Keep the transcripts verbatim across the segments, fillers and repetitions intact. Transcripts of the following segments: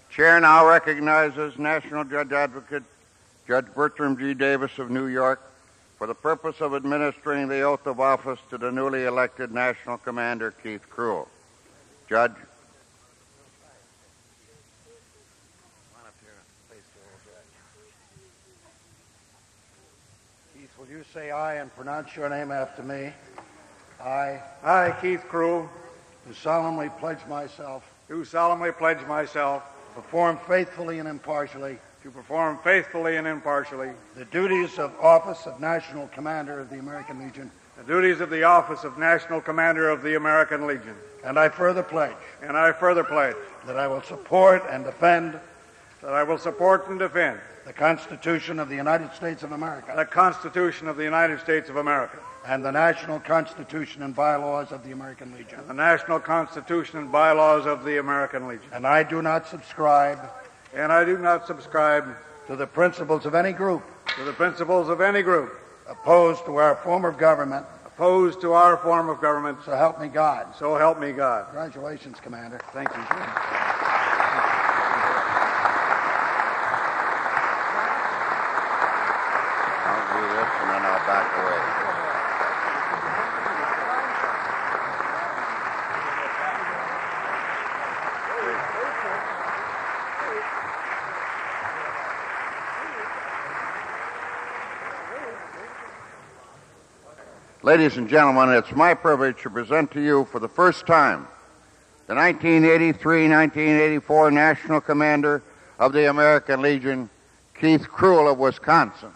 Chair now recognizes National Judge Advocate Judge Bertram G. Davis of New York for the purpose of administering the oath of office to the newly elected National Commander Keith Krule. Judge. Keith, will you say aye and pronounce your name after me? I, I, Keith Krule, do solemnly pledge myself do solemnly pledge myself to perform faithfully and impartially to perform faithfully and impartially the duties of office of National Commander of the American Legion, the duties of the office of National Commander of the American Legion. and I further pledge And I further pledge that I will support and defend that I will support and defend the Constitution of the United States of America the Constitution of the United States of America, and the National Constitution and bylaws of the American Legion. the National Constitution and bylaws of the American Legion. And I do not subscribe And I do not subscribe to the principles of any group to the principles of any group opposed to our form of government, opposed to our form of government. so help me God. So help me God. Congratulations, Commander. Thank you, sir. I'll do this and then I'll back away. Ladies and gentlemen, it's my privilege to present to you for the first time the nineteen eighty-three nineteen eighty-four National Commander of the American Legion, Keith Krule of Wisconsin.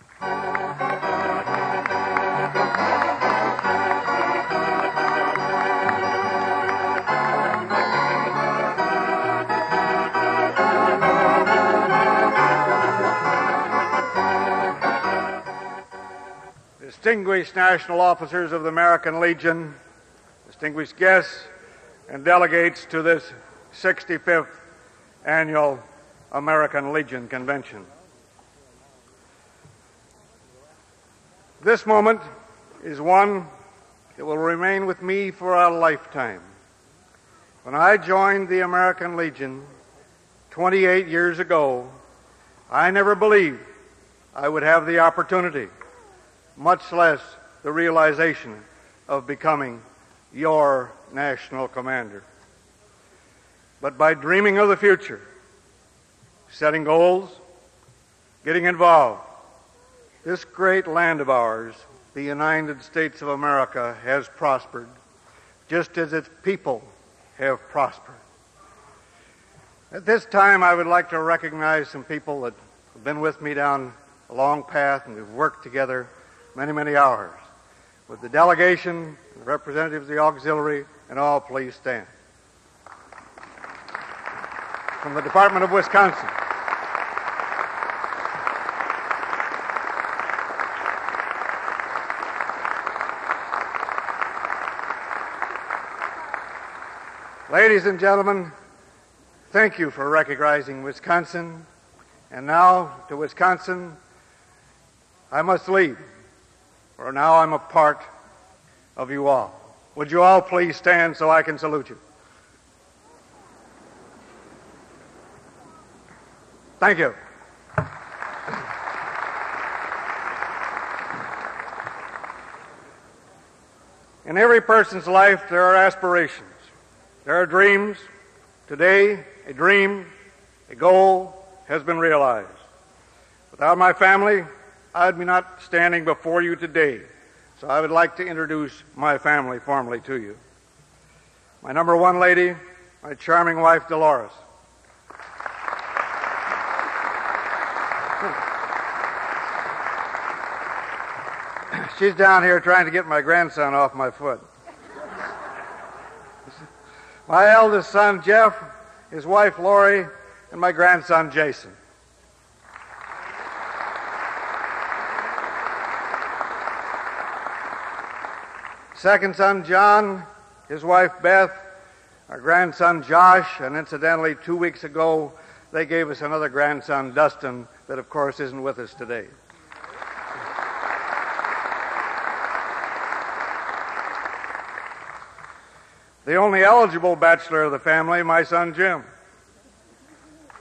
Distinguished national officers of the American Legion, distinguished guests and delegates to this sixty-fifth Annual American Legion Convention. This moment is one that will remain with me for a lifetime. When I joined the American Legion twenty-eight years ago, I never believed I would have the opportunity, much less the realization of becoming your national commander. But by dreaming of the future, setting goals, getting involved, this great land of ours, the United States of America, has prospered, just as its people have prospered. At this time, I would like to recognize some people that have been with me down a long path, and we've worked together many, many hours. With the delegation, the representatives of the auxiliary, and all, please stand. From the Department of Wisconsin, ladies and gentlemen, thank you for recognizing Wisconsin. And now, to Wisconsin, I must leave, for now I'm a part of you all. Would you all please stand so I can salute you? Thank you. In every person's life, there are aspirations. There are dreams. Today, a dream, a goal has been realized. Without my family, I'd be not standing before you today. So I would like to introduce my family formally to you. My number one lady, my charming wife, Dolores. She's down here trying to get my grandson off my foot. My eldest son, Jeff, his wife, Lori, and my grandson, Jason. Second son, John, his wife, Beth, our grandson, Josh, and incidentally, two weeks ago, they gave us another grandson, Dustin, that, of course, isn't with us today. The only eligible bachelor of the family, my son, Jim.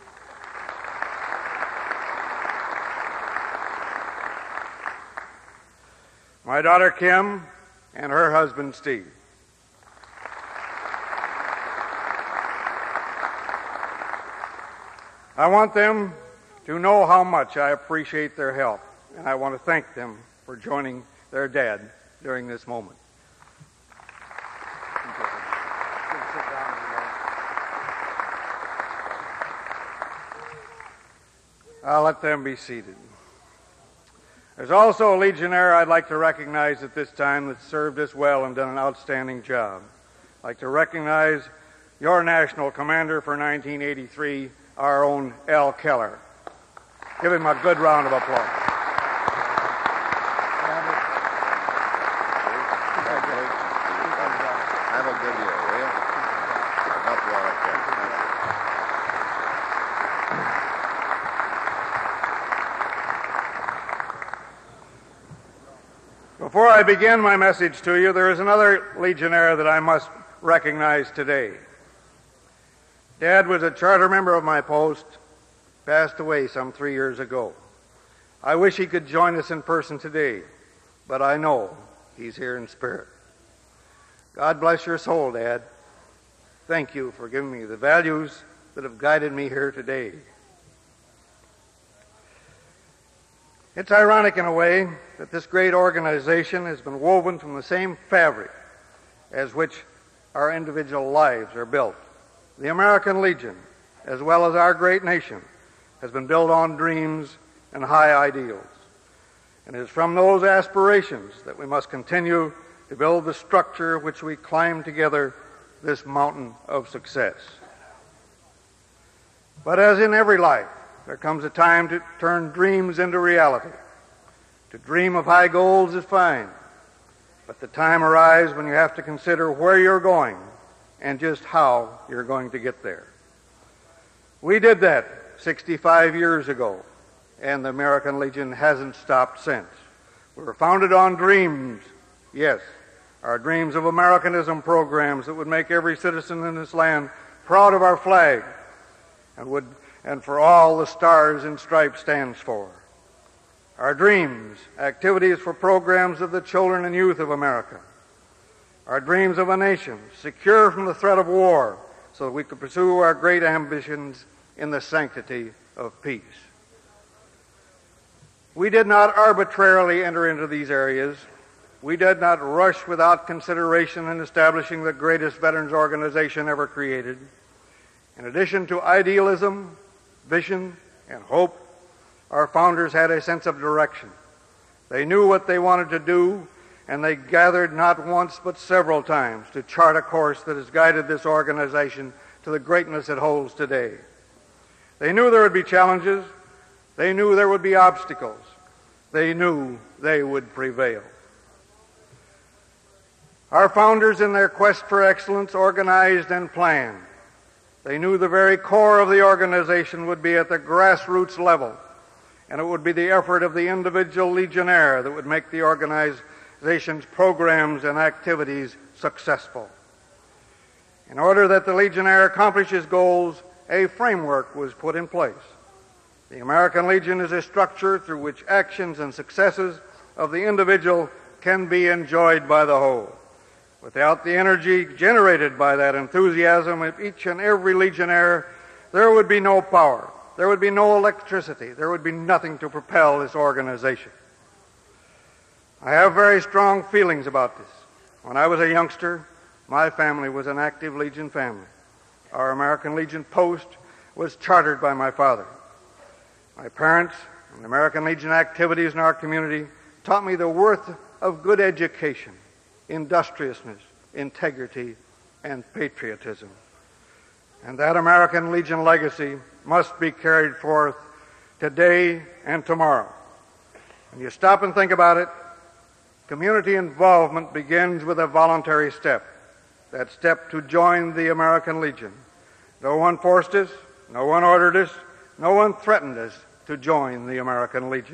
my daughter Kim, and her husband Steve. I want them to know how much I appreciate their help, and I want to thank them for joining their dad during this moment. I'll let them be seated. There's also a Legionnaire I'd like to recognize at this time that served us well and done an outstanding job. I'd like to recognize your national commander for nineteen eighty-three, our own Al Keller. Give him a good round of applause. Have a good year, will you? I'll help you out like that. Before I begin my message to you, there is another Legionnaire that I must recognize today. Dad was a charter member of my post, passed away some three years ago. I wish he could join us in person today, but I know he's here in spirit. God bless your soul, Dad. Thank you for giving me the values that have guided me here today. It's ironic in a way that this great organization has been woven from the same fabric as which our individual lives are built. The American Legion, as well as our great nation, has been built on dreams and high ideals. And it is from those aspirations that we must continue to build the structure which we climb together this mountain of success. But as in every life, there comes a time to turn dreams into reality. To dream of high goals is fine, but the time arrives when you have to consider where you're going and just how you're going to get there. We did that sixty-five years ago, and the American Legion hasn't stopped since. We were founded on dreams, yes, our dreams of Americanism programs that would make every citizen in this land proud of our flag and would and for all the stars and stripes stands for. Our dreams, activities for programs of the children and youth of America. Our dreams of a nation secure from the threat of war so that we could pursue our great ambitions in the sanctity of peace. We did not arbitrarily enter into these areas. We did not rush without consideration in establishing the greatest veterans organization ever created. In addition to idealism, vision, and hope, our founders had a sense of direction. They knew what they wanted to do, and they gathered not once but several times to chart a course that has guided this organization to the greatness it holds today. They knew there would be challenges. They knew there would be obstacles. They knew they would prevail. Our founders, in their quest for excellence, organized and planned. They knew the very core of the organization would be at the grassroots level, and it would be the effort of the individual Legionnaire that would make the organization's programs and activities successful. In order that the Legionnaire accomplish his goals, a framework was put in place. The American Legion is a structure through which actions and successes of the individual can be enjoyed by the whole. Without the energy generated by that enthusiasm of each and every Legionnaire, there would be no power, there would be no electricity, there would be nothing to propel this organization. I have very strong feelings about this. When I was a youngster, my family was an active Legion family. Our American Legion post was chartered by my father. My parents and the American Legion activities in our community taught me the worth of good education, industriousness, integrity, and patriotism. And that American Legion legacy must be carried forth today and tomorrow. When you stop and think about it, community involvement begins with a voluntary step, that step to join the American Legion. No one forced us, no one ordered us, no one threatened us to join the American Legion.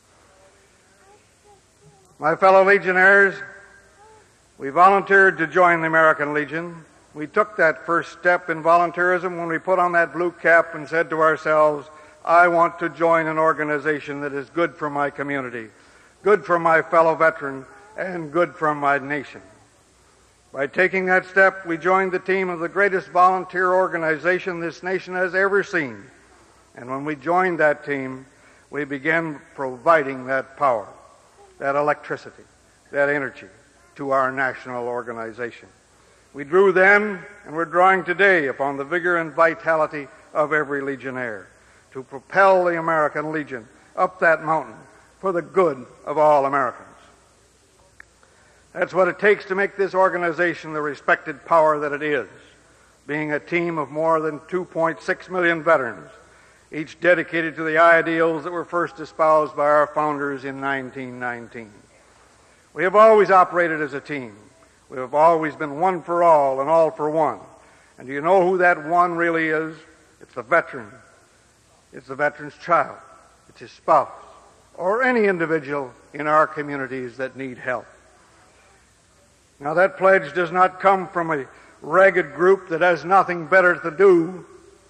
My fellow Legionnaires, we volunteered to join the American Legion. We took that first step in volunteerism when we put on that blue cap and said to ourselves, I want to join an organization that is good for my community, good for my fellow veteran, and good for my nation. By taking that step, we joined the team of the greatest volunteer organization this nation has ever seen. And when we joined that team, we began providing that power, that electricity, that energy to our national organization. We drew then, and we're drawing today, upon the vigor and vitality of every Legionnaire to propel the American Legion up that mountain for the good of all Americans. That's what it takes to make this organization the respected power that it is, being a team of more than two point six million veterans, each dedicated to the ideals that were first espoused by our founders in nineteen nineteen. We have always operated as a team. We have always been one for all and all for one. And do you know who that one really is? It's the veteran. It's the veteran's child. It's his spouse, or any individual in our communities that need help. Now, that pledge does not come from a ragged group that has nothing better to do.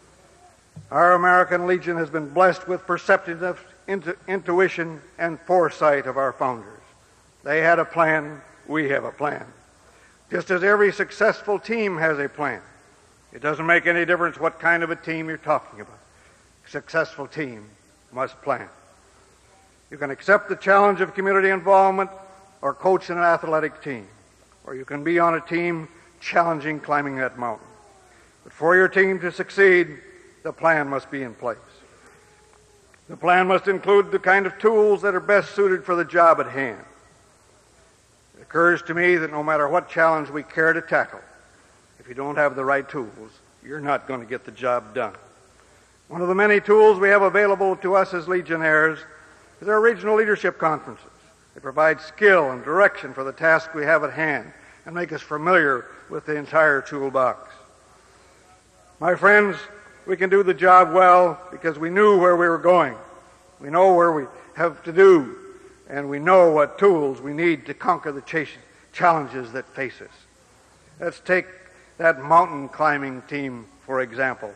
Our American Legion has been blessed with perceptive intu- intuition and foresight of our founders. They had a plan, we have a plan. Just as every successful team has a plan. It doesn't make any difference what kind of a team you're talking about. A successful team must plan. You can accept the challenge of community involvement or coach an athletic team, or you can be on a team challenging climbing that mountain. But for your team to succeed, the plan must be in place. The plan must include the kind of tools that are best suited for the job at hand. It occurs to me that no matter what challenge we care to tackle, if you don't have the right tools, you're not going to get the job done. One of the many tools we have available to us as Legionnaires is our regional leadership conferences. They provide skill and direction for the task we have at hand and make us familiar with the entire toolbox. My friends, we can do the job well because we knew where we were going. We know where we have to do, and we know what tools we need to conquer the ch- challenges that face us. Let's take that mountain climbing team, for example.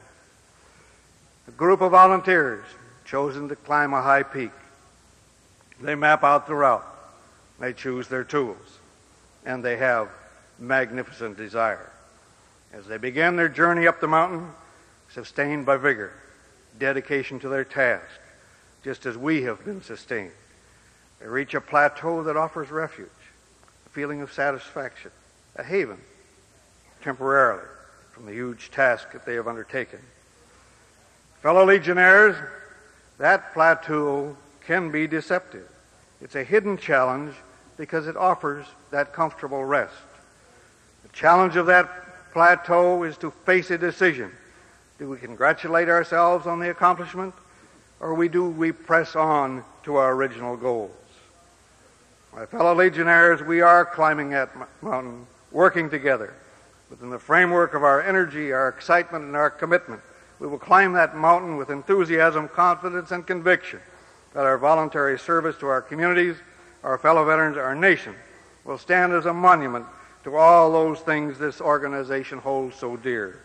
A group of volunteers chosen to climb a high peak. They map out the route. They choose their tools. And they have magnificent desire. As they begin their journey up the mountain, sustained by vigor, dedication to their task, just as we have been sustained, they reach a plateau that offers refuge, a feeling of satisfaction, a haven, temporarily, from the huge task that they have undertaken. Fellow Legionnaires, that plateau can be deceptive. It's a hidden challenge because it offers that comfortable rest. The challenge of that plateau is to face a decision. Do we congratulate ourselves on the accomplishment, or we do we press on to our original goals? My fellow Legionnaires, we are climbing that mountain, working together. Within the framework of our energy, our excitement, and our commitment, we will climb that mountain with enthusiasm, confidence, and conviction that our voluntary service to our communities, our fellow veterans, our nation, will stand as a monument to all those things this organization holds so dear.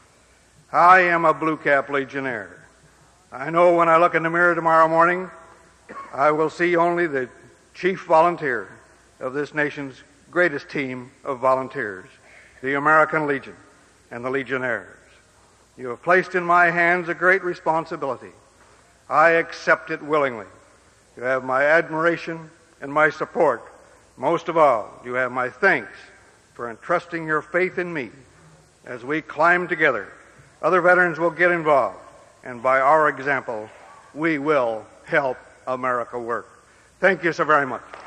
I am a Blue Cap Legionnaire. I know when I look in the mirror tomorrow morning, I will see only the chief volunteer of this nation's greatest team of volunteers, the American Legion and the Legionnaires. You have placed in my hands a great responsibility. I accept it willingly. You have my admiration and my support. Most of all, you have my thanks for entrusting your faith in me. As we climb together, other veterans will get involved, and by our example, we will help America work. Thank you so very much.